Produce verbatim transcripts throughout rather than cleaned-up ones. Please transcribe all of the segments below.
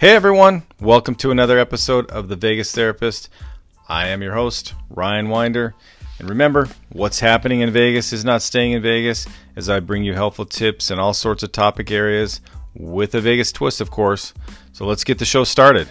Hey everyone, welcome to another episode of The Vegas Therapist. I am your host, Ryan Winder. And remember, what's happening in Vegas is not staying in Vegas, as I bring you helpful tips in all sorts of topic areas, with a Vegas twist, of course. So let's get the show started.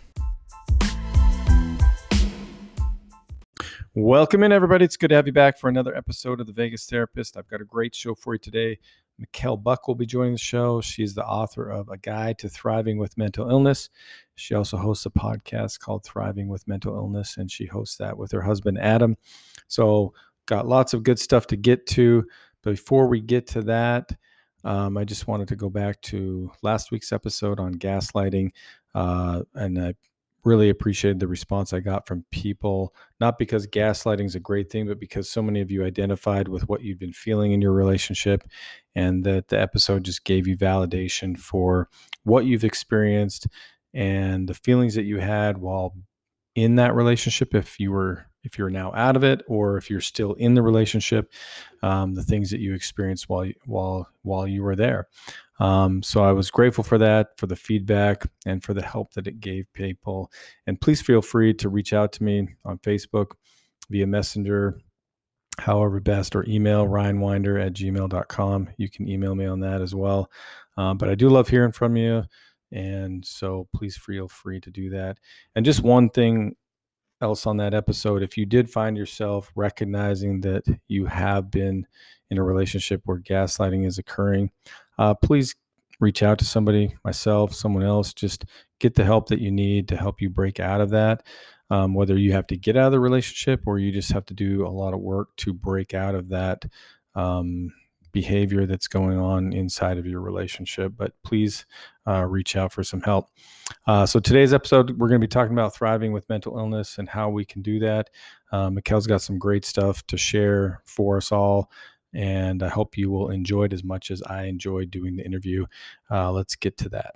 Welcome in, everybody. It's good to have you back for another episode of The Vegas Therapist. I've got a great show for you today. Mikkel Buck will be joining the show. She's the author of A Guide to Thriving with Mental Illness. She also hosts a podcast called Thriving with Mental Illness, and she hosts that with her husband, Adam. So got lots of good stuff to get to. But before we get to that, um, I just wanted to go back to last week's episode on gaslighting. Uh, and I really appreciated the response I got from people, not because gaslighting is a great thing, but because so many of you identified with what you've been feeling in your relationship, and that the episode just gave you validation for what you've experienced and the feelings that you had while in that relationship. If you were, if you're now out of it, or if you're still in the relationship, um, the things that you experienced while while while you were there. Um, so I was grateful for that, for the feedback, and for the help that it gave people. And please feel free to reach out to me on Facebook, via Messenger, however best, or email ryanwinder at gmail dot com. You can email me on that as well. Um, but I do love hearing from you. And so please feel free to do that. And just one thing else on that episode, if you did find yourself recognizing that you have been in a relationship where gaslighting is occurring, uh, please reach out to somebody, myself, someone else. Just get the help that you need to help you break out of that. Um, whether you have to get out of the relationship or you just have to do a lot of work to break out of that um, behavior that's going on inside of your relationship. But please uh, reach out for some help. Uh, so today's episode, we're going to be talking about thriving with mental illness and how we can do that. Uh, Mikkel's got some great stuff to share for us all, and I hope you will enjoy it as much as I enjoyed doing the interview. Uh, let's get to that.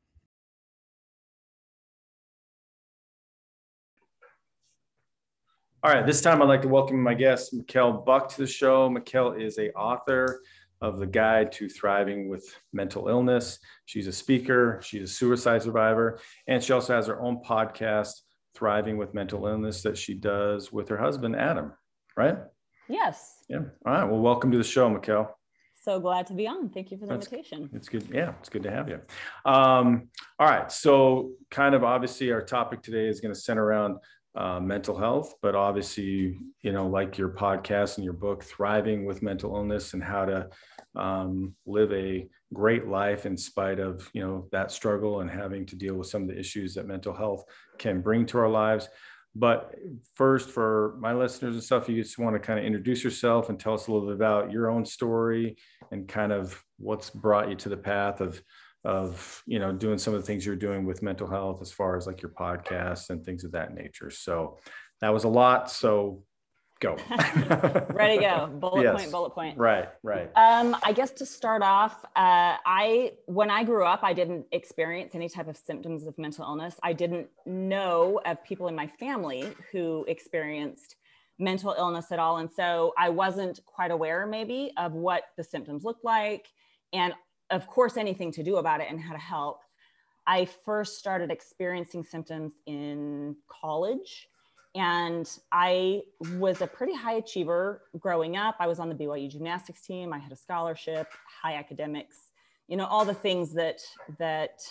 All right, this time I'd like to welcome my guest, Mikkel Buck, to the show. Mikkel is a author of The Guide to Thriving with Mental Illness. She's a speaker, she's a suicide survivor, and she also has her own podcast, Thriving with Mental Illness, that she does with her husband, Adam, right? Yes. Yeah. All right, well, welcome to the show, Mikkel. So glad to be on. Thank you for the That's, invitation. It's good. Yeah, it's good to have you. Um, all right, so kind of obviously our topic today is going to center around Uh, mental health, but obviously, you know, like your podcast and your book, Thriving with Mental Illness, and how to um, live a great life in spite of, you know, that struggle and having to deal with some of the issues that mental health can bring to our lives. But first, for my listeners and stuff, you just want to kind of introduce yourself and tell us a little bit about your own story and kind of what's brought you to the path of of, you know, doing some of the things you're doing with mental health, as far as like your podcasts and things of that nature. So that was a lot. So go. Ready to go. Bullet Yes. point, bullet point. Right, right. Um, I guess to start off, uh, I, when I grew up, I didn't experience any type of symptoms of mental illness. I didn't know of people in my family who experienced mental illness at all. And so I wasn't quite aware maybe of what the symptoms looked like, and of course, anything to do about it and how to help. I first started experiencing symptoms in college, and I was a pretty high achiever growing up. I was on the B Y U gymnastics team. I had a scholarship, high academics, you know, all the things that, that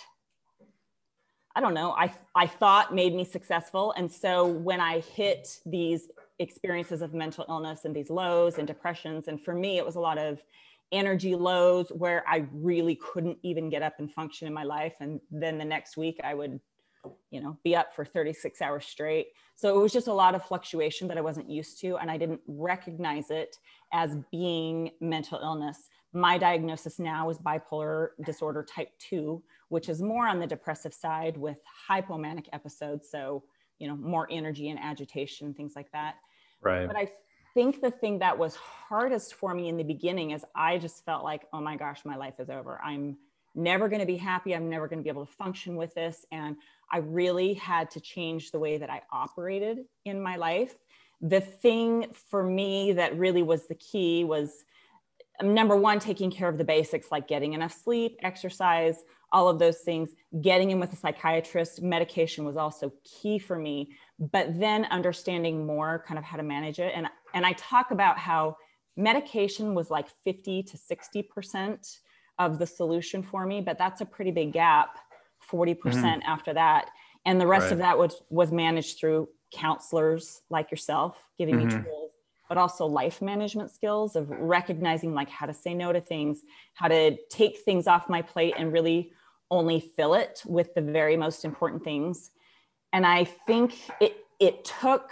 I don't know, I, I thought made me successful. And so when I hit these experiences of mental illness and these lows and depressions, and for me, it was a lot of energy lows where I really couldn't even get up and function in my life. And then the next week I would, you know, be up for thirty-six hours straight. So it was just a lot of fluctuation that I wasn't used to. And I didn't recognize it as being mental illness. My diagnosis now is bipolar disorder type two, which is more on the depressive side with hypomanic episodes. So, you know, more energy and agitation, things like that. Right. But I think the thing that was hardest for me in the beginning is I just felt like, oh my gosh, my life is over. I'm never going to be happy. I'm never going to be able to function with this. And I really had to change the way that I operated in my life. The thing for me that really was the key was, number one, taking care of the basics, like getting enough sleep, exercise, all of those things. Getting in with a psychiatrist, medication was also key for me, but then understanding more kind of how to manage it. And, and I talk about how medication was like fifty to sixty percent of the solution for me, but that's a pretty big gap, forty percent mm-hmm. after that. And the rest right. of that was, was managed through counselors like yourself, giving mm-hmm. me tools, but also life management skills of recognizing like how to say no to things, how to take things off my plate and really only fill it with the very most important things. And I think it, it took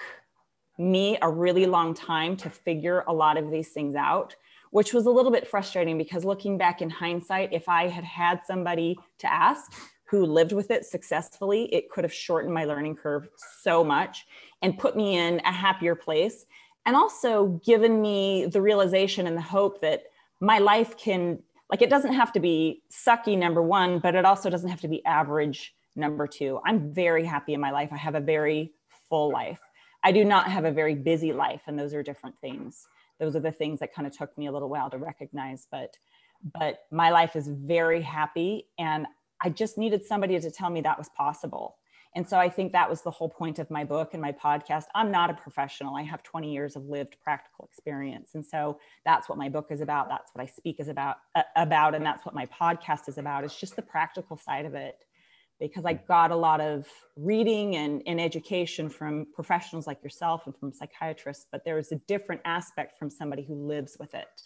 me a really long time to figure a lot of these things out, which was a little bit frustrating because looking back in hindsight, if I had had somebody to ask who lived with it successfully, it could have shortened my learning curve so much and put me in a happier place. And also given me the realization and the hope that my life can, like, it doesn't have to be sucky, number one, but it also doesn't have to be average, number two. I'm very happy in my life. I have a very full life. I do not have a very busy life, and those are different things. Those are the things that kind of took me a little while to recognize, but, but my life is very happy, and I just needed somebody to tell me that was possible. And so I think that was the whole point of my book and my podcast. I'm not a professional. I have twenty years of lived practical experience. And so that's what my book is about. That's what I speak is about, uh, about, and that's what my podcast is about. It's just the practical side of it, because I got a lot of reading and, and education from professionals like yourself and from psychiatrists, but there's a different aspect from somebody who lives with it.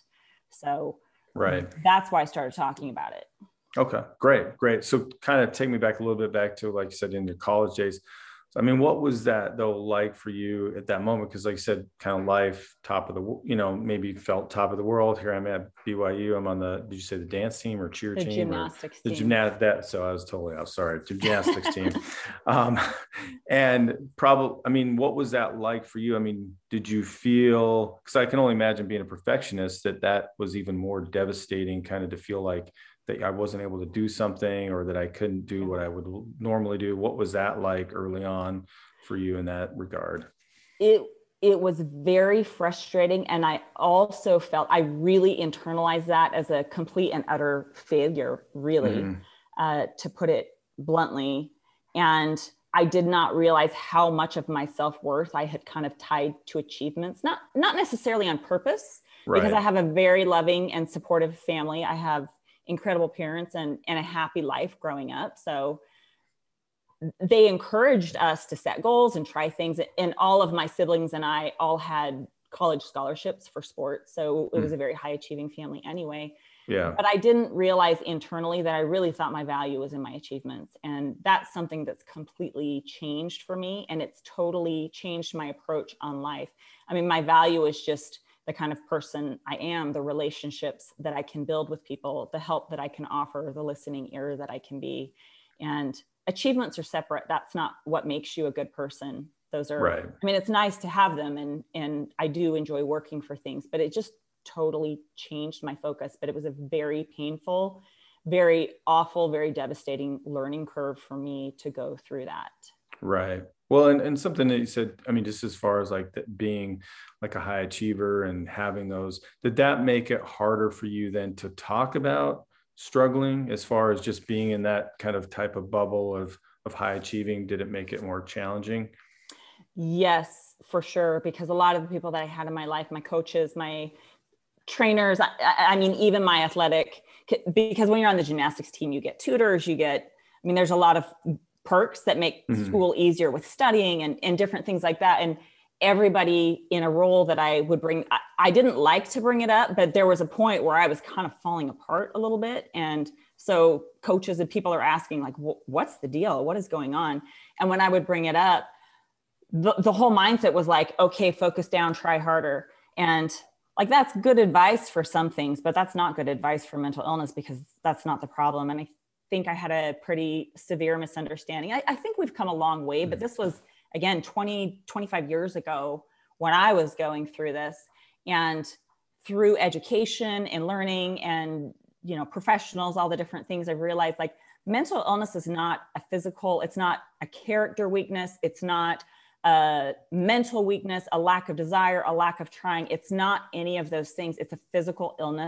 So right. that's why I started talking about it. Okay, great, great. So kind of take me back a little bit back to, like you said, in your college days. So, I mean, what was that though like for you at that moment? Because like you said, kind of life, top of the, you know, maybe felt top of the world. Here I'm at B Y U. I'm on the, did you say the dance team or cheer the team? Gymnastics or the team. gymnast that. So I was totally off. Sorry, the gymnastics team. Um, and probably, I mean, what was that like for you? I mean, did you feel, because I can only imagine being a perfectionist, that that was even more devastating, kind of to feel like that I wasn't able to do something or that I couldn't do what I would normally do. What was that like early on for you in that regard? It, it was very frustrating. And I also felt, I really internalized that as a complete and utter failure, really, mm-hmm. uh, to put it bluntly. And I did not realize how much of my self-worth I had kind of tied to achievements, not, not necessarily on purpose, right. because I have a very loving and supportive family. I have incredible parents and, and a happy life growing up. So they encouraged us to set goals and try things. And all of my siblings and I all had college scholarships for sports. So it was a very high achieving family anyway. Yeah. But I didn't realize internally that I really thought my value was in my achievements. And that's something that's completely changed for me. And it's totally changed my approach on life. I mean, my value is just the kind of person I am, the relationships that I can build with people, the help that I can offer, the listening ear that I can be. And achievements are separate. That's not what makes you a good person. Those are, right. I mean, it's nice to have them. And, and I do enjoy working for things, but it just totally changed my focus. But it was a very painful, very awful, very devastating learning curve for me to go through that. Right. Well, and, and something that you said, I mean, just as far as like that being like a high achiever and having those, did that make it harder for you then to talk about struggling as far as just being in that kind of type of bubble of, of high achieving? Did it make it more challenging? Yes, for sure. Because a lot of the people that I had in my life, my coaches, my trainers, I, I mean, even my athletic, because when you're on the gymnastics team, you get tutors, you get, I mean, there's a lot of perks that make mm-hmm. school easier with studying and, and different things like that. And everybody in a role that I would bring, I, I didn't like to bring it up, but there was a point where I was kind of falling apart a little bit. And so coaches and people are asking like, what's the deal? What is going on? And when I would bring it up, the, the whole mindset was like, okay, focus down, try harder. And like, that's good advice for some things, but that's not good advice for mental illness, because that's not the problem. And I think I had a pretty severe misunderstanding. I, I think we've come a long way, but this was, again, twenty, twenty-five years ago when I was going through this. And through education and learning and, you know, professionals, all the different things, I've realized like mental illness is not a physical, it's not a character weakness. It's not a mental weakness, a lack of desire, a lack of trying. It's not any of those things. It's a physical illness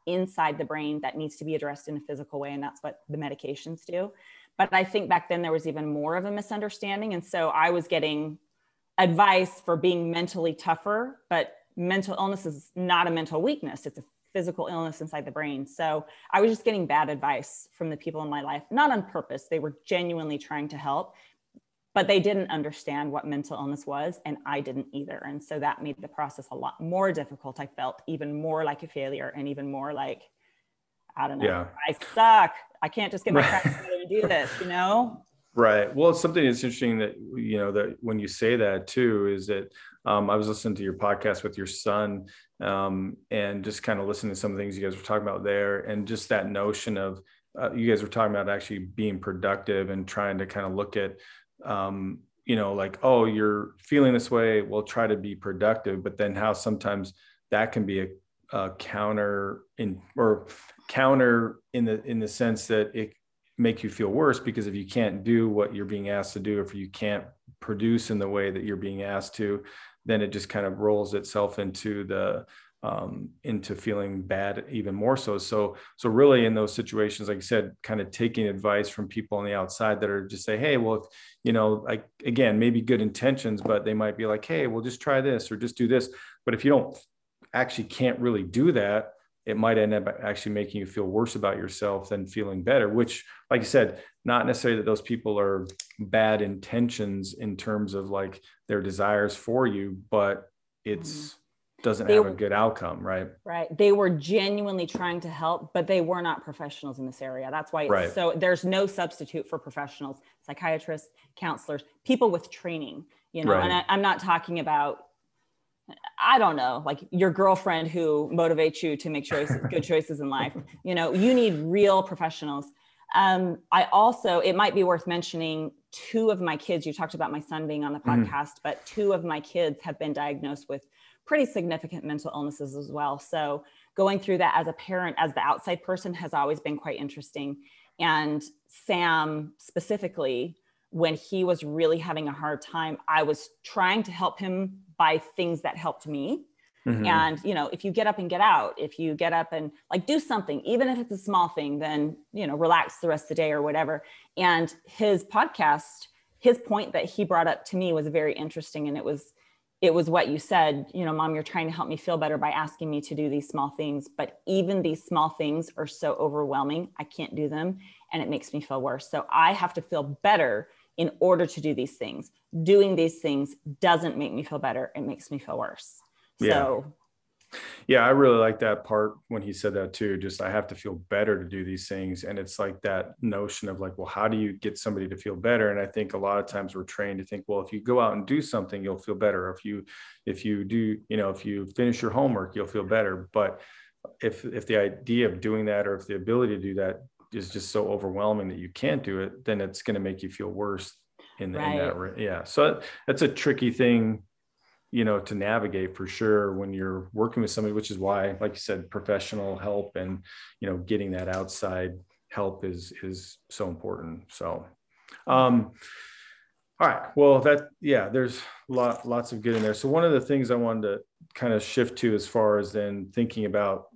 inside the brain that needs to be addressed in a physical way. And that's what the medications do. But I think back then there was even more of a misunderstanding. And so I was getting advice for being mentally tougher, but mental illness is not a mental weakness. It's a physical illness inside the brain. So I was just getting bad advice from the people in my life, not on purpose. They were genuinely trying to help, but they didn't understand what mental illness was. And I didn't either. And so that made the process a lot more difficult. I felt even more like a failure and even more like, I don't know, Yeah. I suck. I can't just get my crap together and do this, you know? Right. Well, it's something that's interesting that, you know, that when you say that too, is that um, I was listening to your podcast with your son um, and just kind of listening to some of the things you guys were talking about there. And just that notion of uh, you guys were talking about actually being productive and trying to kind of look at, um, you know, like, oh, you're feeling this way. Well, try to be productive. But then how sometimes that can be a, a counter in or counter in the in the sense that it make you feel worse, because if you can't do what you're being asked to do, if you can't produce in the way that you're being asked to, then it just kind of rolls itself into the um, into feeling bad even more so. So, so really in those situations, like I said, kind of taking advice from people on the outside that are just say, hey, well, if, you know, like, again, maybe good intentions, but they might be like, hey, well, just try this or just do this. But if you don't actually can't really do that, it might end up actually making you feel worse about yourself than feeling better, which, like you said, not necessarily that those people are bad intentions in terms of like their desires for you, but it's doesn't They have were- a good outcome, right? Right. They were genuinely trying to help, but they were not professionals in this area. That's why it's Right. so there's no substitute for professionals, psychiatrists, counselors, people with training, you know, Right. and I, I'm not talking about, I don't know, like your girlfriend who motivates you to make choices, good choices in life. You know, you need real professionals. Um, I also, it might be worth mentioning, two of my kids, you talked about my son being on the Mhm. podcast, but two of my kids have been diagnosed with pretty significant mental illnesses as well. So going through that as a parent, as the outside person, has always been quite interesting. And Sam specifically, when he was really having a hard time, I was trying to help him by things that helped me. Mhm. And, you know, if you get up and get out, if you get up and like do something, even if it's a small thing, then, you know, relax the rest of the day or whatever. And his podcast, his point that he brought up to me was very interesting. And it was, it was what you said, you know, Mom, you're trying to help me feel better by asking me to do these small things, but even these small things are so overwhelming. I can't do them. And it makes me feel worse. So I have to feel better in order to do these things. Doing these things doesn't make me feel better. It makes me feel worse. Yeah. So Yeah, I really like that part when he said that too. Just I have to feel better to do these things. And it's like that notion of like, well, how do you get somebody to feel better? And I think a lot of times we're trained to think, well, if you go out and do something, you'll feel better. If you, if you do, you know, if you finish your homework, you'll feel better. But if, if the idea of doing that, or if the ability to do that is just so overwhelming that you can't do it, then it's going to make you feel worse in, Right. in that. re- Yeah. So that's a tricky thing, you know, to navigate for sure when you're working with somebody, which is why, like you said, professional help and, you know, getting that outside help is, is so important. So, um, all right. Well, that, yeah, there's lot, lots of good in there. So one of the things I wanted to kind of shift to as far as then thinking about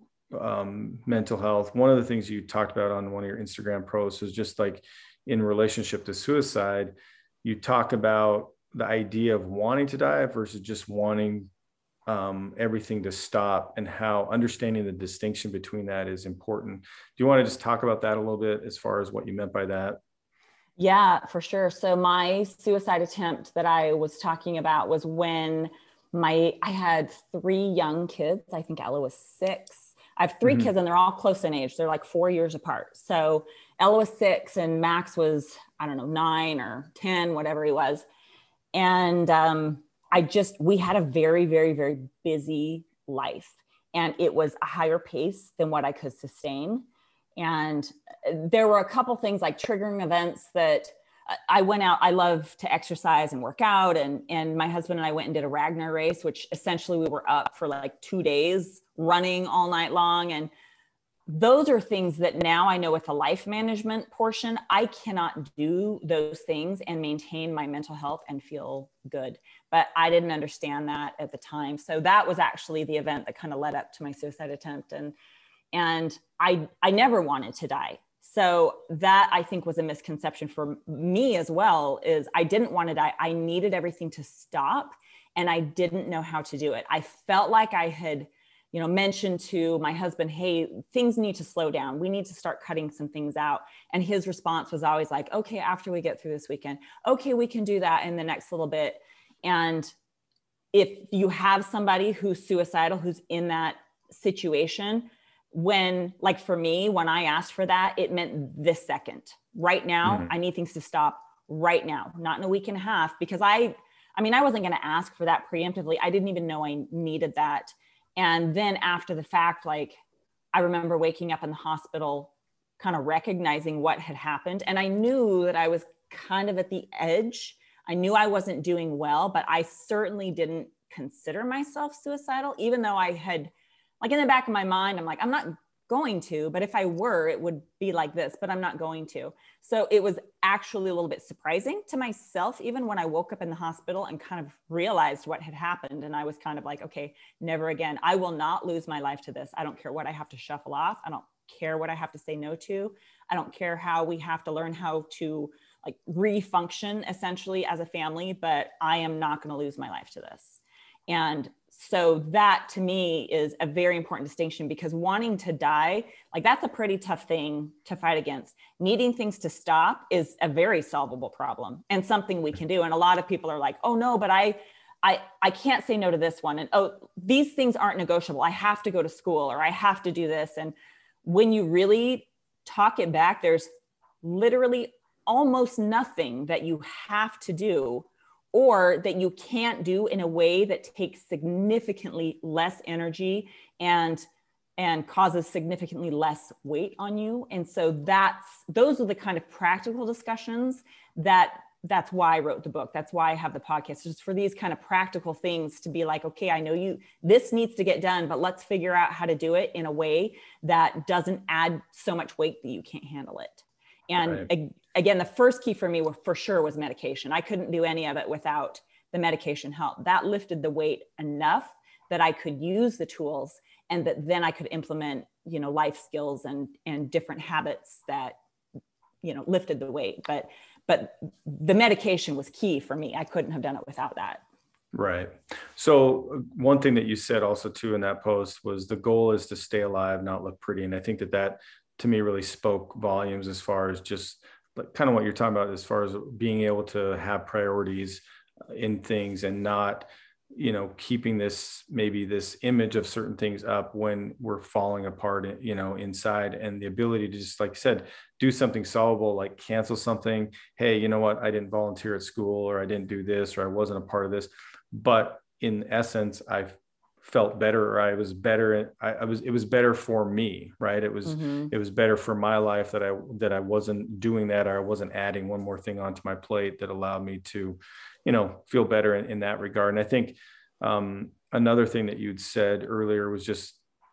um, mental health, one of the things you talked about on one of your Instagram posts is just like in relationship to suicide, you talk about the idea of wanting to die versus just wanting um, everything to stop, and how understanding the distinction between that is important. Do you want to just talk about that a little bit as far as what you meant by that? yeah, for sure. So my suicide attempt that I was talking about was when my, I had three young kids. I think Ella was six. I have three Mhm. kids and they're all close in age. They're like four years apart. So Ella was six and Max was, I don't know, nine or ten, whatever he was. And um, I just, we had a very, very, very busy life. And it was a higher pace than what I could sustain. And there were a couple things like triggering events that I went out. I love to exercise and work out. And, and my husband and I went and did a Ragnar race, which essentially we were up for like two days running all night long. And those are things that now I know with the life management portion, I cannot do those things and maintain my mental health and feel good. But I didn't understand that at the time. So that was actually the event that kind of led up to my suicide attempt. And And I, I never wanted to die. So that I think was a misconception for me as well, is I didn't want to die. I needed everything to stop, and I didn't know how to do it. I felt like I had, you know, mentioned to my husband, hey, things need to slow down. We need to start cutting some things out. And his response was always like, okay, after we get through this weekend, okay, we can do that in the next little bit. And if you have somebody who's suicidal, who's in that situation, when, like for me, when I asked for that, it meant this second. Right now, mm-hmm. I need things to stop right now, not in a week and a half, because I, I mean, I wasn't going to ask for that preemptively. I didn't even know I needed that. And then after the fact, like, I remember waking up in the hospital, kind of recognizing what had happened. And I knew that I was kind of at the edge. I knew I wasn't doing well, but I certainly didn't consider myself suicidal, even though I had, like, in the back of my mind, I'm like, I'm not going to, but if I were, it would be like this, but I'm not going to. So it was actually a little bit surprising to myself, even when I woke up in the hospital and kind of realized what had happened. And I was kind of like, okay, never again. I will not lose my life to this. I don't care what I have to shuffle off. I don't care what I have to say no to. I don't care how we have to learn how to, like, re-function essentially as a family, but I am not going to lose my life to this. And so that to me is a very important distinction, because wanting to die, like, that's a pretty tough thing to fight against. Needing things to stop is a very solvable problem and something we can do. And a lot of people are like, oh no, but I, I, I can't say no to this one. And oh, these things aren't negotiable. I have to go to school, or I have to do this. And when you really talk it back, there's literally almost nothing that you have to do, or that you can't do in a way that takes significantly less energy and and causes significantly less weight on you. And so that's, those are the kind of practical discussions that that's why I wrote the book. That's why I have the podcast, just for these kind of practical things to be like, okay, I know you, this needs to get done, but let's figure out how to do it in a way that doesn't add so much weight that you can't handle it. And right. Again, the first key for me were, for sure was medication. I couldn't do any of it without the medication help. That lifted the weight enough that I could use the tools, and that then I could implement, you know, life skills and, and different habits that, you know, lifted the weight. But, but the medication was key for me. I couldn't have done it without that. Right. So one thing that you said also too in that post was the goal is to stay alive, not look pretty. And I think that that to me really spoke volumes as far as just kind of what you're talking about, as far as being able to have priorities in things and not, you know, keeping this, maybe this image of certain things up when we're falling apart, you know, inside, and the ability to just, like you said, do something solvable, like cancel something. Hey, you know what? I didn't volunteer at school, or I didn't do this, or I wasn't a part of this, but in essence, I've felt better, or I was better. I, I was, it was better for me, right? It was, mm-hmm. it was better for my life that I, that I wasn't doing that, or I wasn't adding one more thing onto my plate that allowed me to, you know, feel better in, in that regard. And I think um, another thing that you'd said earlier was just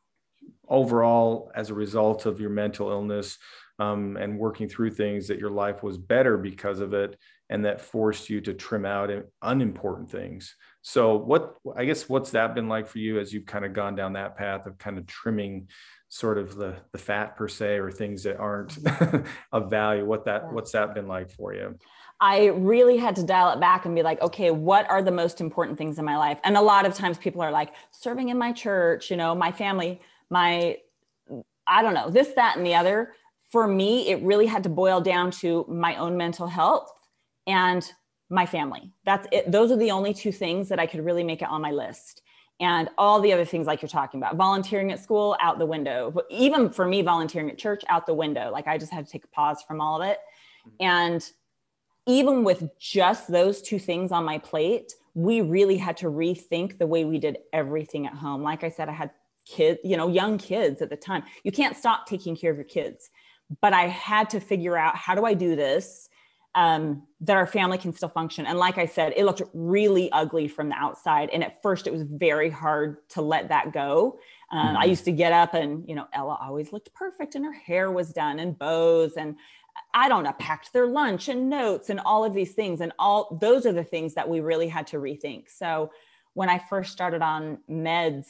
overall, as a result of your mental illness um, and working through things, that your life was better because of it, and that forced you to trim out unimportant things. So what, I guess, what's that been like for you as you've kind of gone down that path of kind of trimming sort of the, the fat per se, or things that aren't of value? What that, what's that been like for you? I really had to dial it back and be like, okay, what are the most important things in my life? And a lot of times people are like, serving in my church, you know, my family, my, I don't know, this, that, and the other. For me, it really had to boil down to my own mental health and my family. That's it. Those are the only two things that I could really make it on my list. And all the other things, like you're talking about, volunteering at school, out the window. But even for me, volunteering at church, out the window. Like, I just had to take a pause from all of it. And even with just those two things on my plate, we really had to rethink the way we did everything at home. Like I said, I had kids, you know, young kids at the time. You can't stop taking care of your kids. But I had to figure out, how do I do this um, that our family can still function? And like I said, it looked really ugly from the outside. And at first it was very hard to let that go. Um, mm-hmm. I used to get up and, you know, Ella always looked perfect and her hair was done and bows, and I don't know, packed their lunch and notes and all of these things. And all those are the things that we really had to rethink. So when I first started on meds,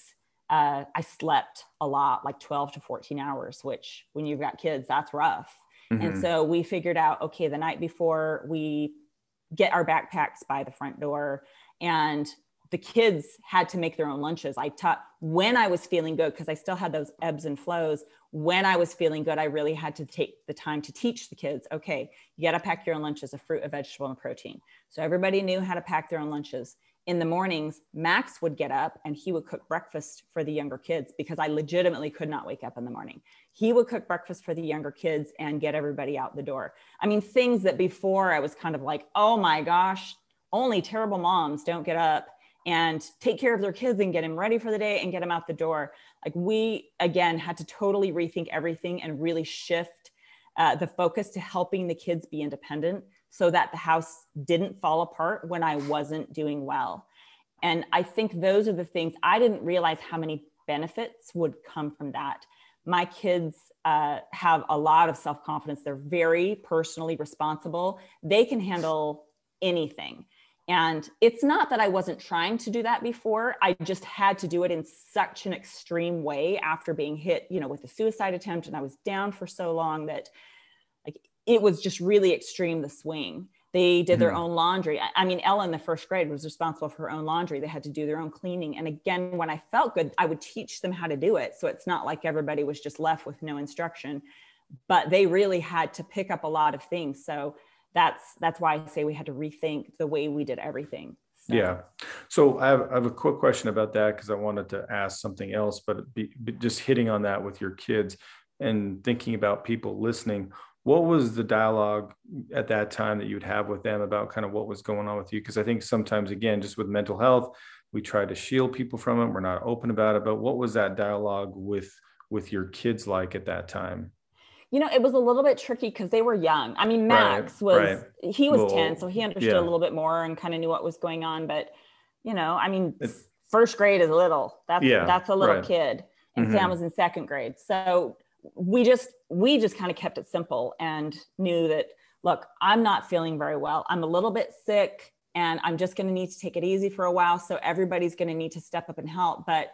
uh, I slept a lot, like twelve to fourteen hours, which when you've got kids, that's rough. Mm-hmm. And so we figured out, okay, the night before we get our backpacks by the front door, and the kids had to make their own lunches. I taught when I was feeling good, because I still had those ebbs and flows. When I was feeling good, I really had to take the time to teach the kids, okay, you got to pack your own lunches, a fruit, a vegetable, and a protein. So everybody knew how to pack their own lunches. In the mornings, Max would get up and he would cook breakfast for the younger kids, because I legitimately could not wake up in the morning. He would cook breakfast for the younger kids and get everybody out the door. I mean, things that before I was kind of like, oh my gosh, only terrible moms don't get up and take care of their kids and get them ready for the day and get them out the door. Like, we, again, had to totally rethink everything and really shift uh, the focus to helping the kids be independent, so that the house didn't fall apart when I wasn't doing well. And I think those are the things, I didn't realize how many benefits would come from that. My kids uh, have a lot of self-confidence. They're very personally responsible. They can handle anything. And it's not that I wasn't trying to do that before. I just had to do it in such an extreme way after being hit, you know, with a suicide attempt. And I was down for so long that, like, it was just really extreme, the swing. They did their mm-hmm. own laundry. I mean, Ella in the first grade was responsible for her own laundry. They had to do their own cleaning. And again, when I felt good, I would teach them how to do it. So it's not like everybody was just left with no instruction, but they really had to pick up a lot of things. So that's, that's why I say we had to rethink the way we did everything. So. Yeah. So I have, I have a quick question about that, because I wanted to ask something else, but be, be just hitting on that with your kids and thinking about people listening. What was the dialogue at that time that you'd have with them about kind of what was going on with you? Because I think sometimes, again, just with mental health, we try to shield people from it. We're not open about it. But what was that dialogue with, with your kids like at that time? You know, it was a little bit tricky because they were young. I mean, Max right, was, right. he was well, ten, so he understood yeah. a little bit more and kind of knew what was going on. But, you know, I mean, it's, first grade is little. That's, yeah, that's a little right. kid. And mm-hmm. Sam was in second grade. So we just, we just kind of kept it simple and knew that, look, I'm not feeling very well. I'm a little bit sick and I'm just going to need to take it easy for a while. So everybody's going to need to step up and help. But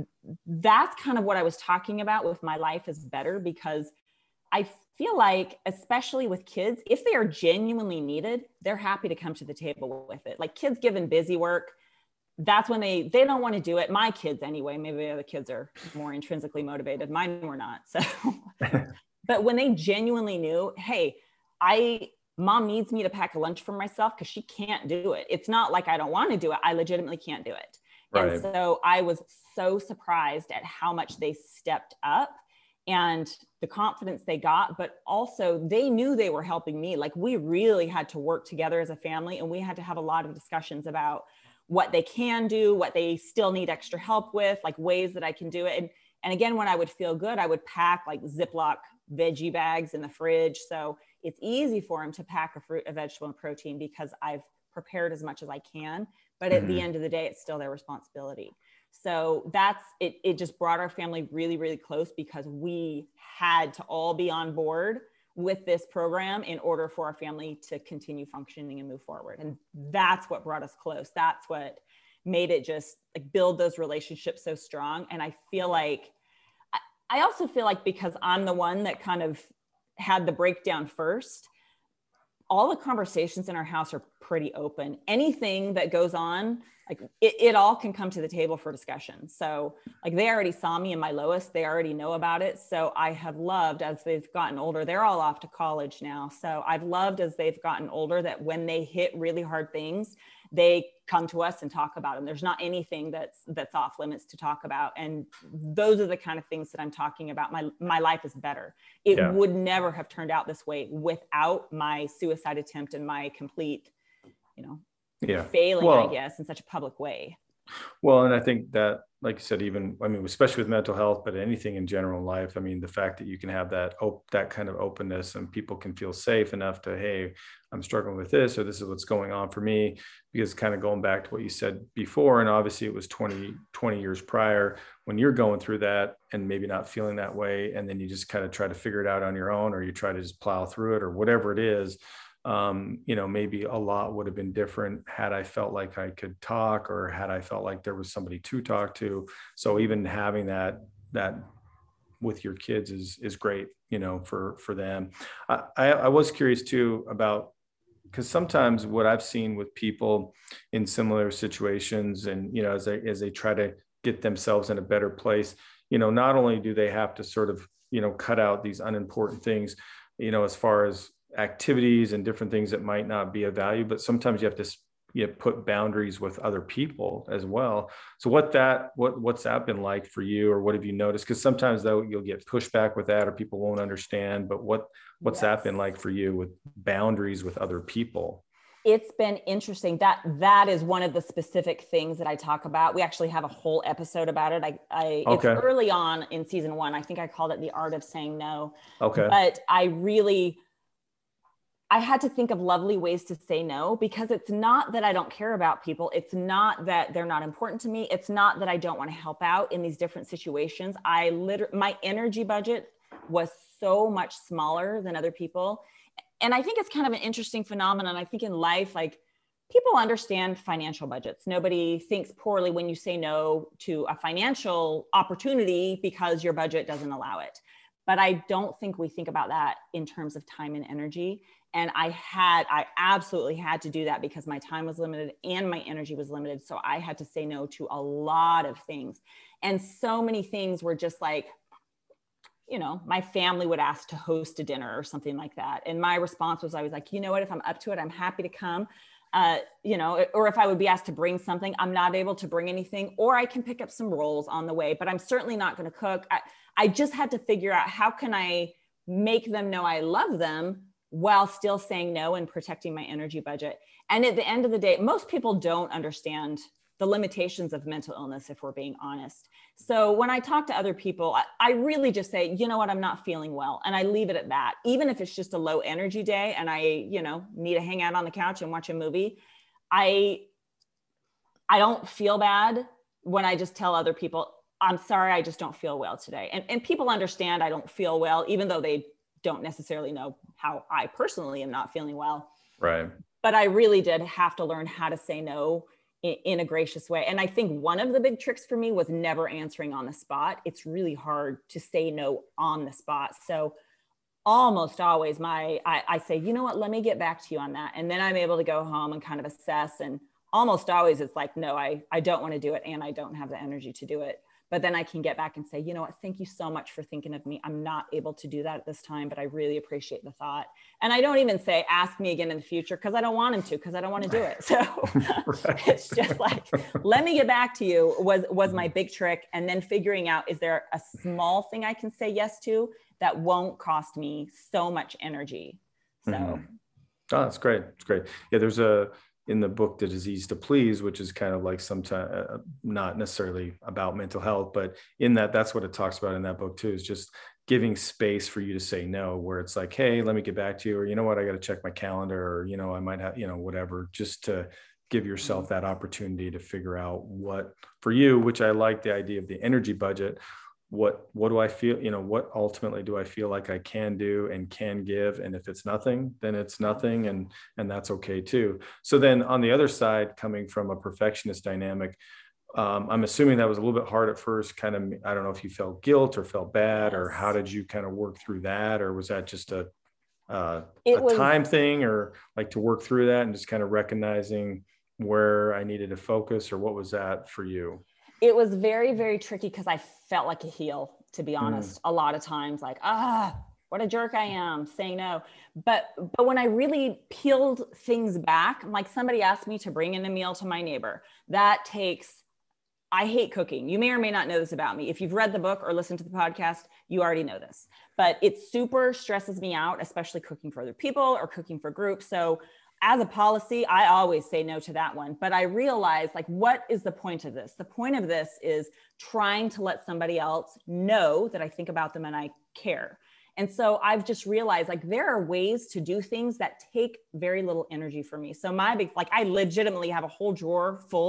that's kind of what I was talking about with my life is better, because I feel like, especially with kids, if they are genuinely needed, they're happy to come to the table with it. Like, kids given busy work, that's when they, they don't want to do it. My kids anyway, maybe the other kids are more intrinsically motivated. Mine were not. So, but when they genuinely knew, hey, I, mom needs me to pack a lunch for myself because she can't do it. It's not like I don't want to do it. I legitimately can't do it. Right. And so I was so surprised at how much they stepped up and the confidence they got, but also they knew they were helping me. Like, we really had to work together as a family, and we had to have a lot of discussions about what they can do, what they still need extra help with, like ways that I can do it. And, and again, when I would feel good, I would pack like Ziploc veggie bags in the fridge. So it's easy for them to pack a fruit, a vegetable, and protein because I've prepared as much as I can. But at mm-hmm. the end of the day, it's still their responsibility. So that's, it, it just brought our family really, really close because we had to all be on board with this program in order for our family to continue functioning and move forward. And that's what brought us close. That's what made it just like build those relationships so strong. And I feel like, I also feel like because I'm the one that kind of had the breakdown first, all the conversations in our house are pretty open. Anything that goes on, like it, it all can come to the table for discussion. So like they already saw me in my lowest, they already know about it. So I have loved as they've gotten older, they're all off to college now. So I've loved as they've gotten older that when they hit really hard things, they come to us and talk about them. There's not anything that's that's off limits to talk about. And those are the kind of things that I'm talking about. My my life is better. It yeah. would never have turned out this way without my suicide attempt and my complete, you know, yeah. failing, well, I guess, in such a public way. Well, and I think that, like you said, even, I mean, especially with mental health, but anything in general in life, I mean, the fact that you can have that, op- that kind of openness and people can feel safe enough to, hey, I'm struggling with this, or this is what's going on for me, because kind of going back to what you said before, and obviously it was twenty, twenty years prior when you're going through that and maybe not feeling that way. And then you just kind of try to figure it out on your own, or you try to just plow through it or whatever it is. um, you know, maybe a lot would have been different had I felt like I could talk, or had I felt like there was somebody to talk to. So even having that, that with your kids is, is great, you know, for, for them. I, I, I was curious too about, because sometimes what I've seen with people in similar situations, and, you know, as they, as they try to get themselves in a better place, you know, not only do they have to sort of, you know, cut out these unimportant things, you know, as far as activities and different things that might not be of value, but sometimes you have to, you know, put boundaries with other people as well. So what that, what, what's that been like for you, or what have you noticed? Because sometimes though you'll get pushback with that, or people won't understand, but what, what's yes. that been like for you with boundaries with other people? It's been interesting. That that is one of the specific things that I talk about. We actually have a whole episode about it. I, I okay. It's early on in season one. I think I called it The Art of Saying No. Okay. But I really, I had to think of lovely ways to say no, because it's not that I don't care about people. It's not that they're not important to me. It's not that I don't want to help out in these different situations. I literally, my energy budget was so much smaller than other people. And I think it's kind of an interesting phenomenon. I think in life, like, people understand financial budgets. Nobody thinks poorly when you say no to a financial opportunity because your budget doesn't allow it. But I don't think we think about that in terms of time and energy. And I had, I absolutely had to do that because my time was limited and my energy was limited. So I had to say no to a lot of things. And so many things were just like, you know, my family would ask to host a dinner or something like that. And my response was, I was like, you know what, if I'm up to it, I'm happy to come. Uh, you know, or if I would be asked to bring something, I'm not able to bring anything, or I can pick up some rolls on the way, but I'm certainly not going to cook. I, I just had to figure out, how can I make them know I love them while still saying no and protecting my energy budget. And at the end of the day, most people don't understand the limitations of mental illness, if we're being honest. So when I talk to other people, I, I really just say, you know what, I'm not feeling well. And I leave it at that. Even if it's just a low energy day and I, you know, need to hang out on the couch and watch a movie, I, I don't feel bad when I just tell other people, I'm sorry, I just don't feel well today. And, and people understand I don't feel well, even though they don't necessarily know how I personally am not feeling well. Right. But I really did have to learn how to say no in, in a gracious way. And I think one of the big tricks for me was never answering on the spot. It's really hard to say no on the spot. So almost always my, I, I say, you know what, let me get back to you on that. And then I'm able to go home and kind of assess. And almost always it's like, no, I, I don't want to do it. And I don't have the energy to do it. But then I can get back and say, you know what, thank you so much for thinking of me. I'm not able to do that at this time, but I really appreciate the thought. And I don't even say, ask me again in the future, because I don't want him to, because I don't want to do it. So right. It's just like, let me get back to you was, was my big trick. And then figuring out, is there a small thing I can say yes to that won't cost me so much energy? So. Mm-hmm. Oh, that's great. It's great. Yeah, there's a, in the book, The Disease to Please, which is kind of like sometimes uh, not necessarily about mental health, but in that, that's what it talks about in that book too, is just giving space for you to say no, where it's like, hey, let me get back to you, or, you know what, I got to check my calendar, or, you know, I might have, you know, whatever, just to give yourself that opportunity to figure out what for you, which I like the idea of the energy budget. What, what do I feel, you know, what ultimately do I feel like I can do and can give? And if it's nothing, then it's nothing. And, and that's okay too. So then on the other side, coming from a perfectionist dynamic, um, I'm assuming that was a little bit hard at first, kind of, I don't know if you felt guilt or felt bad, yes. or how did you kind of work through that? Or was that just a, uh, a was, time thing, or like to work through that and just kind of recognizing where I needed to focus, or what was that for you? It was very, very tricky because I felt like a heel, to be honest, mm. a lot of times, like, ah, what a jerk I am, saying no. But but when I really peeled things back, like somebody asked me to bring in a meal to my neighbor, that takes, I hate cooking. You may or may not know this about me. If you've read the book or listened to the podcast, you already know this. But it super stresses me out, especially cooking for other people or cooking for groups. So as a policy, I always say no to that one. But I realized, like, what is the point of this? The point of this is trying to let somebody else know that I think about them and I care. And so I've just realized, like, there are ways to do things that take very little energy for me. So my big, like, I legitimately have a whole drawer full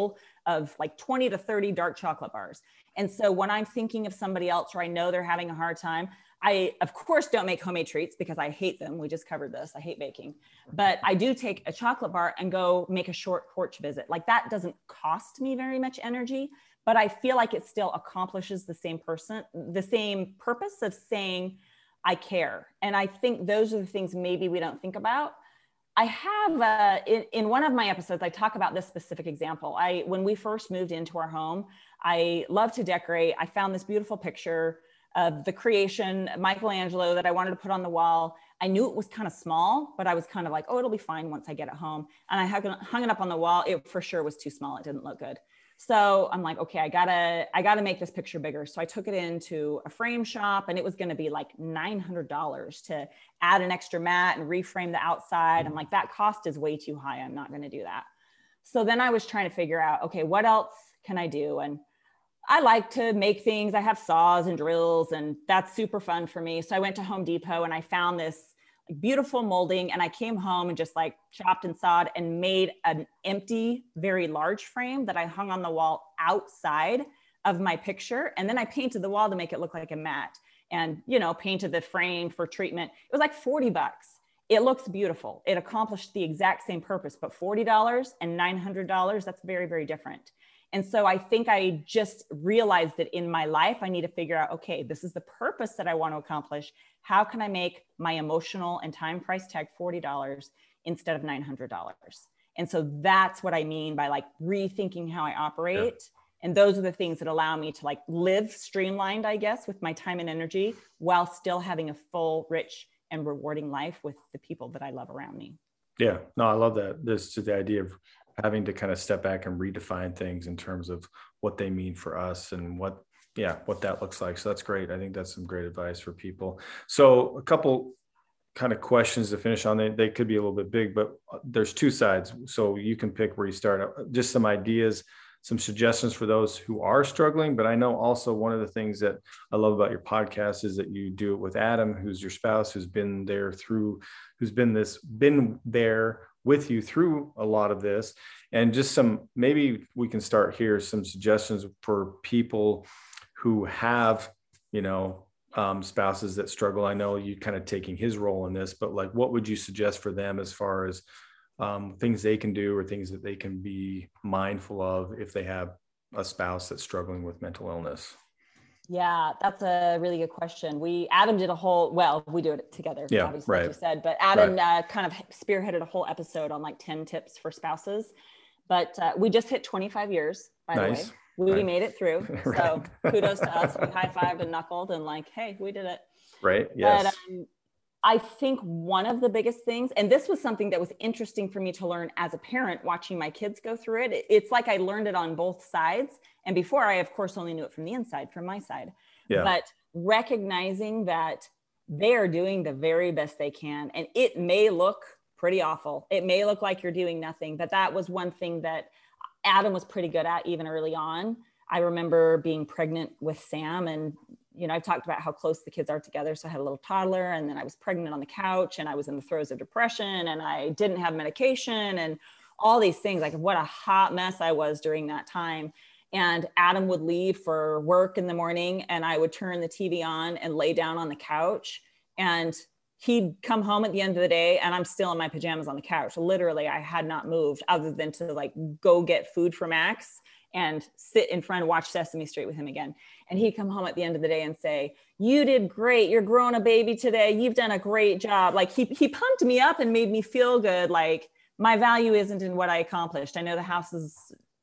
of like twenty to thirty dark chocolate bars. And so when I'm thinking of somebody else, or I know they're having a hard time, I, of course, don't make homemade treats because I hate them. We just covered this. I hate baking. But I do take a chocolate bar and go make a short porch visit. Like that doesn't cost me very much energy, but I feel like it still accomplishes the same person, the same purpose of saying, I care. And I think those are the things maybe we don't think about. I have, uh, in, in one of my episodes, I talk about this specific example. I, when we first moved into our home, I love to decorate. I found this beautiful picture of the creation, Michelangelo, that I wanted to put on the wall. I knew it was kind of small, but I was kind of like, oh, it'll be fine once I get it home. And I hung, hung it up on the wall. It for sure was too small. It didn't look good. So I'm like, okay, I gotta, I gotta make this picture bigger. So I took it into a frame shop, and it was gonna be like nine hundred dollars to add an extra mat and reframe the outside. I'm like, that cost is way too high. I'm not gonna do that. So then I was trying to figure out, okay, what else can I do? And I like to make things. I have saws and drills, and that's super fun for me. So I went to Home Depot and I found this beautiful molding, and I came home and just like chopped and sawed and made an empty, very large frame that I hung on the wall outside of my picture. And then I painted the wall to make it look like a mat, and, you know, painted the frame for treatment. It was like forty bucks. It looks beautiful. It accomplished the exact same purpose, but forty dollars and nine hundred dollars, that's very, very different. And so I think I just realized that in my life, I need to figure out, okay, this is the purpose that I want to accomplish. How can I make my emotional and time price tag forty dollars instead of nine hundred dollars? And so that's what I mean by like rethinking how I operate. Yeah. And those are the things that allow me to like live streamlined, I guess, with my time and energy while still having a full, rich, and rewarding life with the people that I love around me. Yeah, no, I love that. This is the idea of having to kind of step back and redefine things in terms of what they mean for us and what, yeah, what that looks like. So that's great. I think that's some great advice for people. So a couple kind of questions to finish on. They, they could be a little bit big, but there's two sides. So you can pick where you start. Just some ideas, some suggestions for those who are struggling. But I know also one of the things that I love about your podcast is that you do it with Adam, who's your spouse, who's been there through, who's been this, been there with you through a lot of this. And just some, maybe we can start here, some suggestions for people who have, you know, um, spouses that struggle. I know you kind of taking his role in this, but like, what would you suggest for them as far as um, things they can do or things that they can be mindful of if they have a spouse that's struggling with mental illness? Yeah, that's a really good question. We, Adam did a whole, well, we do it together, yeah, obviously, right. like you said, but Adam right. uh, kind of spearheaded a whole episode on like ten tips for spouses. But uh, we just hit twenty-five years, by nice. the way. We nice. made it through. right. So kudos to us. We high-fived and knuckled and like, hey, we did it. Right, yes. But, um, I think one of the biggest things, and this was something that was interesting for me to learn as a parent, watching my kids go through it. It's like I learned it on both sides. And before, I, of course, only knew it from the inside, from my side. Yeah. But recognizing that they are doing the very best they can. And it may look pretty awful. It may look like you're doing nothing. But that was one thing that Adam was pretty good at even early on. I remember being pregnant with Sam, and you know, I've talked about how close the kids are together. So I had a little toddler, and then I was pregnant on the couch, and I was in the throes of depression, and I didn't have medication and all these things. Like what a hot mess I was during that time. And Adam would leave for work in the morning, and I would turn the T V on and lay down on the couch, and he'd come home at the end of the day, and I'm still in my pajamas on the couch. Literally, I had not moved other than to like go get food for Max and sit in front and watch Sesame Street with him again. And he'd come home at the end of the day and say, you did great. You're growing a baby today. You've done a great job. Like he, he pumped me up and made me feel good. Like my value isn't in what I accomplished. I know the house is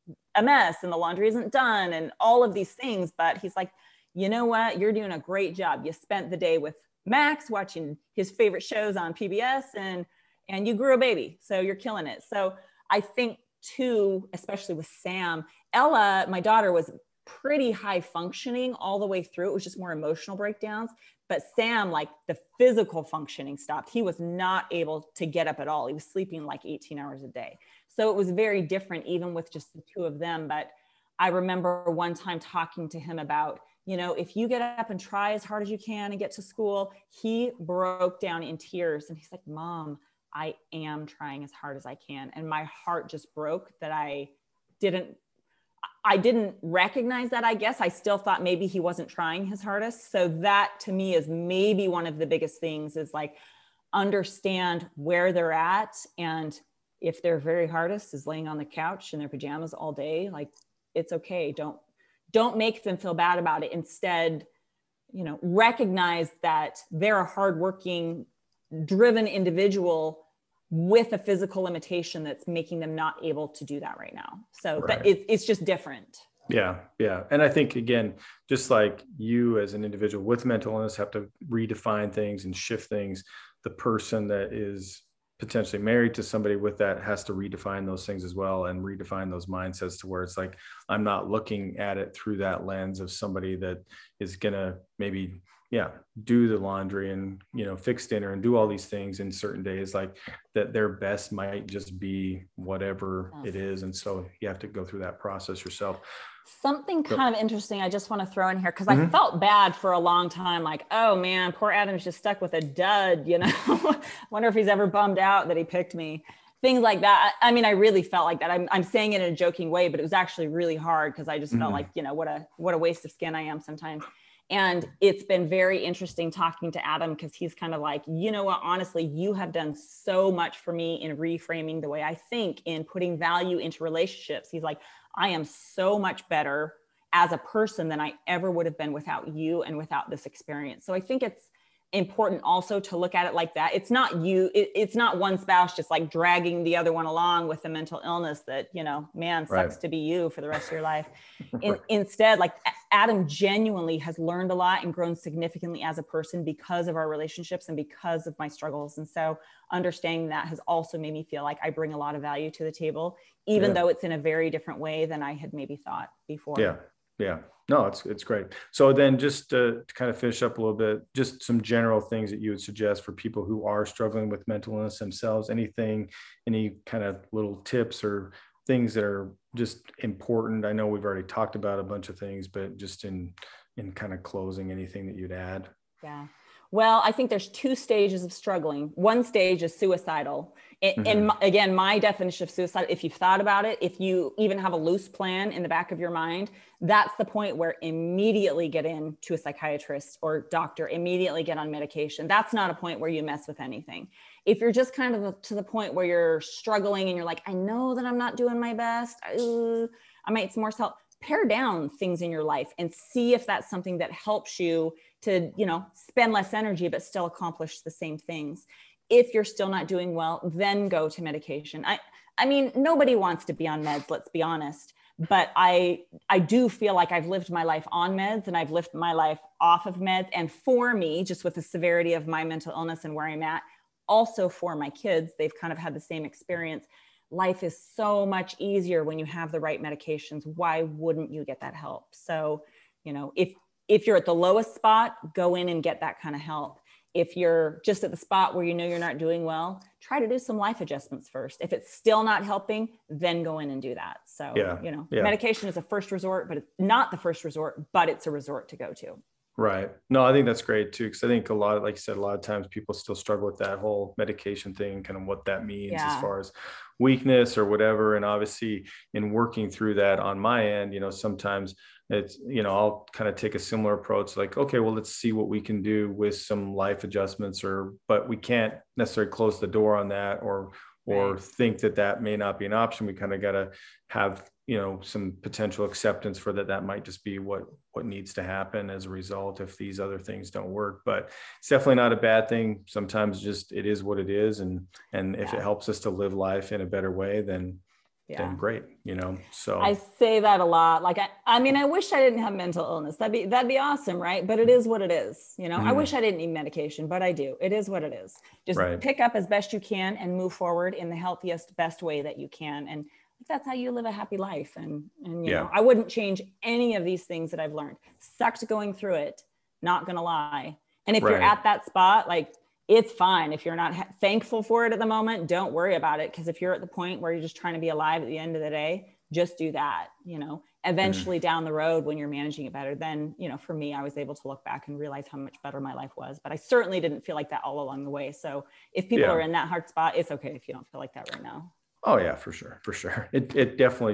a mess and the laundry isn't done and all of these things, but he's like, you know what? You're doing a great job. You spent the day with Max watching his favorite shows on P B S, and, and you grew a baby. So you're killing it. So I think too, especially with Sam, Ella, my daughter, was pretty high functioning all the way through. It was just more emotional breakdowns. But Sam, like the physical functioning stopped. He was not able to get up at all. He was sleeping like eighteen hours a day. So it was very different, even with just the two of them. But I remember one time talking to him about, you know, if you get up and try as hard as you can and get to school, he broke down in tears. And he's like, Mom, I am trying as hard as I can. And my heart just broke that I didn't, I didn't recognize that, I guess. I still thought maybe he wasn't trying his hardest. So that to me is maybe one of the biggest things, is like, understand where they're at. And if their very hardest is laying on the couch in their pajamas all day, like, it's okay. Don't, don't make them feel bad about it. Instead, you know, recognize that they're a hardworking, driven individual with a physical limitation that's making them not able to do that right now. So Right. that it, it's just different. Yeah. Yeah. And I think, again, just like you as an individual with mental illness have to redefine things and shift things, the person that is potentially married to somebody with that has to redefine those things as well, and redefine those mindsets to where it's like, I'm not looking at it through that lens of somebody that is going to maybe, yeah, do the laundry and, you know, fix dinner and do all these things in certain days, like that their best might just be whatever it is. And so you have to go through that process yourself. Something kind of interesting I just want to throw in here, because Mm-hmm. I felt bad for a long time, like, oh man, poor Adam's just stuck with a dud, you know. Wonder if he's ever bummed out that he picked me. Things like that. I, I mean, I really felt like that. I'm, I'm saying it in a joking way, but it was actually really hard, because I just Mm-hmm. felt like, you know, what a what a waste of skin I am sometimes. And it's been very interesting talking to Adam, because he's kind of like, you know what, honestly, you have done so much for me in reframing the way I think, in putting value into relationships. He's like, I am so much better as a person than I ever would have been without you and without this experience. So I think it's important also to look at it like that. It's not you, it, it's not one spouse just like dragging the other one along with a mental illness that, you know, man, sucks Right. to be you for the rest of your life. In, Right. Instead, like, Adam genuinely has learned a lot and grown significantly as a person because of our relationships and because of my struggles. And so understanding that has also made me feel like I bring a lot of value to the table, even Yeah. though it's in a very different way than I had maybe thought before. Yeah. Yeah. No, it's, it's great. So then just to, to kind of finish up a little bit, just some general things that you would suggest for people who are struggling with mental illness themselves, anything, any kind of little tips or things that are just important. I know we've already talked about a bunch of things, but just in, in kind of closing, anything that you'd add? Yeah. Well, I think there's two stages of struggling. One stage is suicidal. And, Mm-hmm. and again, my definition of suicide, if you've thought about it, if you even have a loose plan in the back of your mind, that's the point where immediately get in to a psychiatrist or doctor, immediately get on medication. That's not a point where you mess with anything. If you're just kind of to the point where you're struggling and you're like, I know that I'm not doing my best, uh, I might need some more help, pare down things in your life and see if that's something that helps you to, you know, spend less energy, but still accomplish the same things. If you're still not doing well, then go to medication. I, I mean, nobody wants to be on meds, let's be honest. But I, I do feel like I've lived my life on meds and I've lived my life off of meds. And for me, just with the severity of my mental illness and where I'm at, also for my kids, they've kind of had the same experience. Life is so much easier when you have the right medications. Why wouldn't you get that help? So, you know, if, if you're at the lowest spot, go in and get that kind of help. If you're just at the spot where you know you're not doing well, try to do some life adjustments first. If it's still not helping, then go in and do that. So, Yeah. you know, Yeah. medication is a first resort, but it's not the first resort, but it's a resort to go to. Right. No, I think that's great too. Cause I think a lot of, like you said, a lot of times people still struggle with that whole medication thing, kind of what that means Yeah. as far as weakness or whatever. And obviously in working through that on my end, you know, sometimes it's, you know, I'll kind of take a similar approach, like, okay, well, let's see what we can do with some life adjustments, or, but we can't necessarily close the door on that, or, or Right. think that that may not be an option. We kind of got to have, you know, some potential acceptance for that. That might just be what, what needs to happen as a result if these other things don't work, but it's definitely not a bad thing. Sometimes just, it is what it is. And, and if Yeah. it helps us to live life in a better way, then, Yeah. then great, you know? So I say that a lot. Like, I, I mean, I wish I didn't have mental illness. That'd be, that'd be awesome. Right. But it is what it is. You know, I Mhm. wish I didn't need medication, but I do. It is what it is. Just Right. pick up as best you can and move forward in the healthiest, best way that you can. And that's how you live a happy life. And, and, you Yeah. know, I wouldn't change any of these things that I've learned. Sucked going through it. Not going to lie. And if you're Right. at that spot, like, it's fine. If you're not ha- thankful for it at the moment, don't worry about it. Because if you're at the point where you're just trying to be alive at the end of the day, just do that. You know, eventually Mm-hmm. down the road when you're managing it better, then, you know, for me, I was able to look back and realize how much better my life was. But I certainly didn't feel like that all along the way. So if people Yeah. are in that hard spot, it's okay if you don't feel like that right now. Oh yeah, for sure. For sure. It, it definitely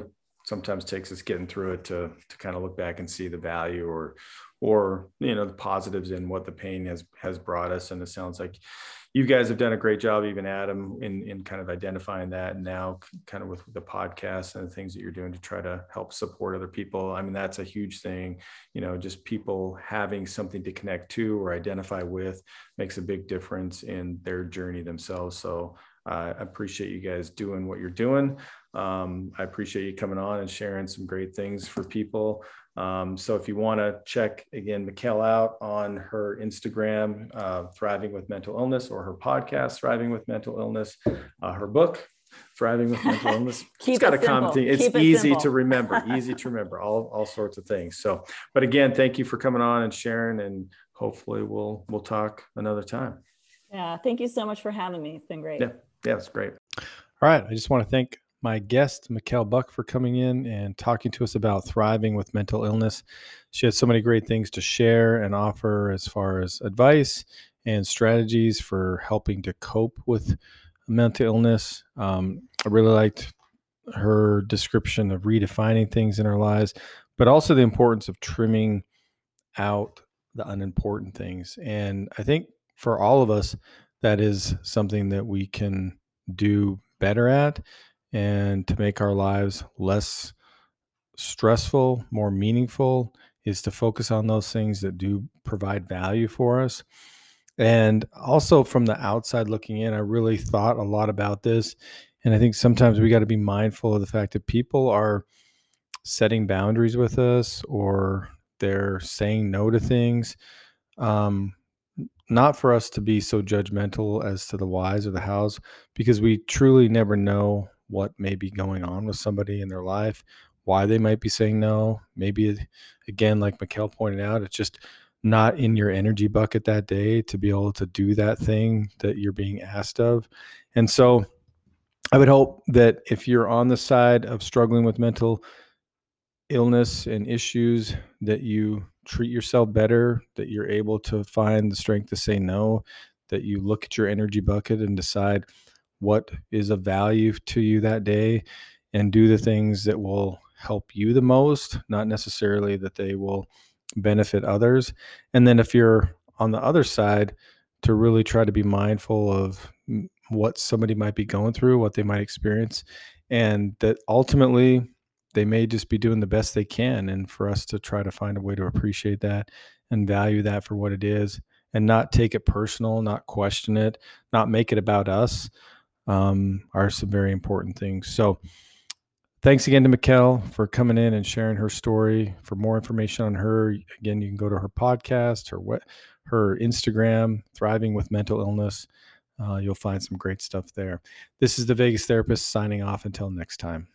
sometimes takes us getting through it to, to kind of look back and see the value or, or, you know, the positives in what the pain has, has brought us. And it sounds like you guys have done a great job, even Adam, in, in kind of identifying that. And now kind of with the podcast and the things that you're doing to try to help support other people. I mean, that's a huge thing, you know, just people having something to connect to or identify with makes a big difference in their journey themselves. So uh, I appreciate you guys doing what you're doing. Um, I appreciate you coming on and sharing some great things for people. Um, so if you want to check again, Mikkel out on her Instagram, uh, Thriving with Mental Illness, or her podcast, Thriving with Mental Illness, uh, her book, Thriving with Mental Illness. Keep it's got it a common thing. It's Keep it easy simple. to remember, easy to remember, all, all sorts of things. So, but again, thank you for coming on and sharing, and hopefully we'll, we'll talk another time. Yeah. Thank you so much for having me. It's been great. Yeah. Yeah. It's great. All right. I just want to thank my guest, Mikkel Buck, for coming in and talking to us about thriving with mental illness. She has so many great things to share and offer as far as advice and strategies for helping to cope with mental illness. Um, I really liked her description of redefining things in our lives, but also the importance of trimming out the unimportant things. And I think for all of us, that is something that we can do better at, and to make our lives less stressful, more meaningful, is to focus on those things that do provide value for us. And also from the outside looking in, I really thought a lot about this. And I think sometimes we got to be mindful of the fact that people are setting boundaries with us, or they're saying no to things. Um, not for us to be so judgmental as to the whys or the hows, because we truly never know what may be going on with somebody in their life, why they might be saying no. Maybe, again, like Mikkel pointed out, it's just not in your energy bucket that day to be able to do that thing that you're being asked of. And so I would hope that if you're on the side of struggling with mental illness and issues, that you treat yourself better, that you're able to find the strength to say no, that you look at your energy bucket and decide what is of value to you that day, and do the things that will help you the most, not necessarily that they will benefit others. And then if you're on the other side, to really try to be mindful of what somebody might be going through, what they might experience, and that ultimately they may just be doing the best they can. And for us to try to find a way to appreciate that and value that for what it is, and not take it personal, not question it, not make it about us, um, are some very important things. So thanks again to Mikkel for coming in and sharing her story. For more information on her, again, you can go to her podcast, her what, her Instagram, Thriving with Mental Illness. Uh, you'll find some great stuff there. This is the Vegas Therapist signing off until next time.